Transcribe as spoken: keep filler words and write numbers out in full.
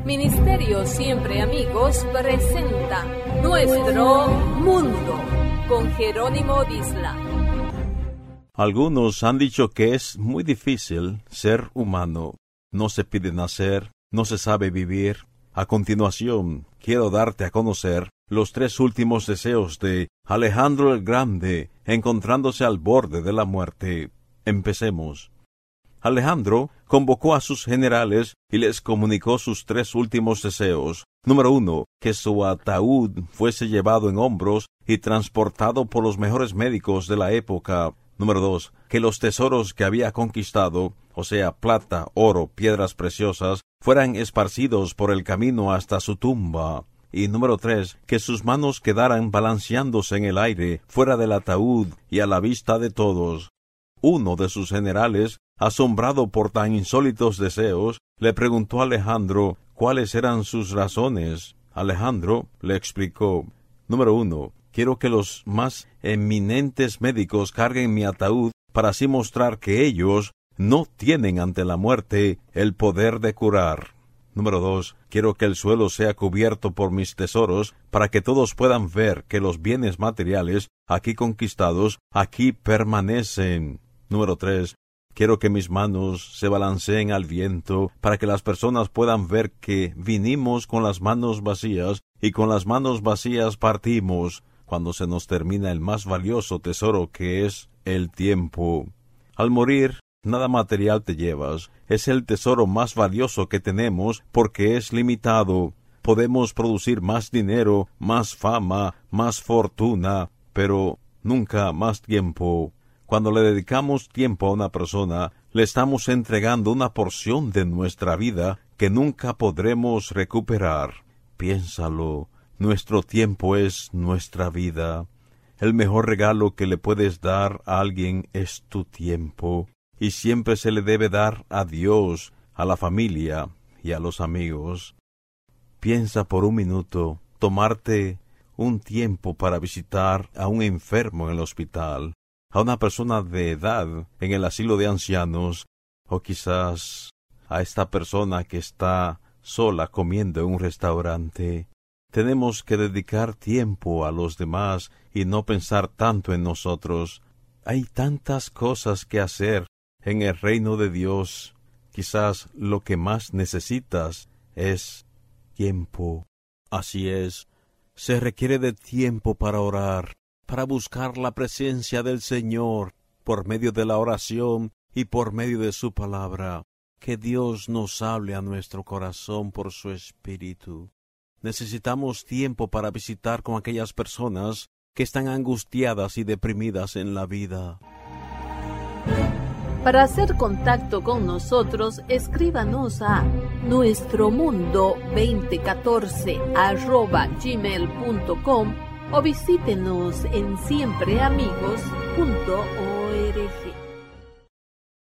Ministerio Siempre Amigos presenta Nuestro Mundo con Jerónimo Disla. Algunos han dicho que es muy difícil ser humano. No se pide nacer, no se sabe vivir. A continuación, quiero darte a conocer los tres últimos deseos de Alejandro el Grande, encontrándose al borde de la muerte. Empecemos. Alejandro convocó a sus generales y les comunicó sus tres últimos deseos. Número uno, que su ataúd fuese llevado en hombros y transportado por los mejores médicos de la época. Número dos, que los tesoros que había conquistado, o sea, plata, oro, piedras preciosas, fueran esparcidos por el camino hasta su tumba. Y número tres, que sus manos quedaran balanceándose en el aire, fuera del ataúd y a la vista de todos. Uno de sus generales, asombrado por tan insólitos deseos, le preguntó a Alejandro cuáles eran sus razones. Alejandro le explicó: número uno, quiero que los más eminentes médicos carguen mi ataúd para así mostrar que ellos no tienen ante la muerte el poder de curar. Número dos, quiero que el suelo sea cubierto por mis tesoros para que todos puedan ver que los bienes materiales aquí conquistados aquí permanecen. Número tres, quiero que mis manos se balanceen al viento para que las personas puedan ver que vinimos con las manos vacías y con las manos vacías partimos cuando se nos termina el más valioso tesoro que es el tiempo. Al morir, nada material te llevas. Es el tesoro más valioso que tenemos porque es limitado. Podemos producir más dinero, más fama, más fortuna, pero nunca más tiempo. Cuando le dedicamos tiempo a una persona, le estamos entregando una porción de nuestra vida que nunca podremos recuperar. Piénsalo, nuestro tiempo es nuestra vida. El mejor regalo que le puedes dar a alguien es tu tiempo. Y siempre se le debe dar a Dios, a la familia y a los amigos. Piensa por un minuto, tomarte un tiempo para visitar a un enfermo en el hospital, a una persona de edad en el asilo de ancianos, o quizás a esta persona que está sola comiendo en un restaurante. Tenemos que dedicar tiempo a los demás y no pensar tanto en nosotros. Hay tantas cosas que hacer en el reino de Dios. Quizás lo que más necesitas es tiempo. Así es, se requiere de tiempo para orar, para buscar la presencia del Señor, por medio de la oración y por medio de su palabra. Que Dios nos hable a nuestro corazón por su Espíritu. Necesitamos tiempo para visitar con aquellas personas que están angustiadas y deprimidas en la vida. Para hacer contacto con nosotros, escríbanos a nuestromundo veinte catorce arroba gmail punto com o visítenos en siempreamigos punto org.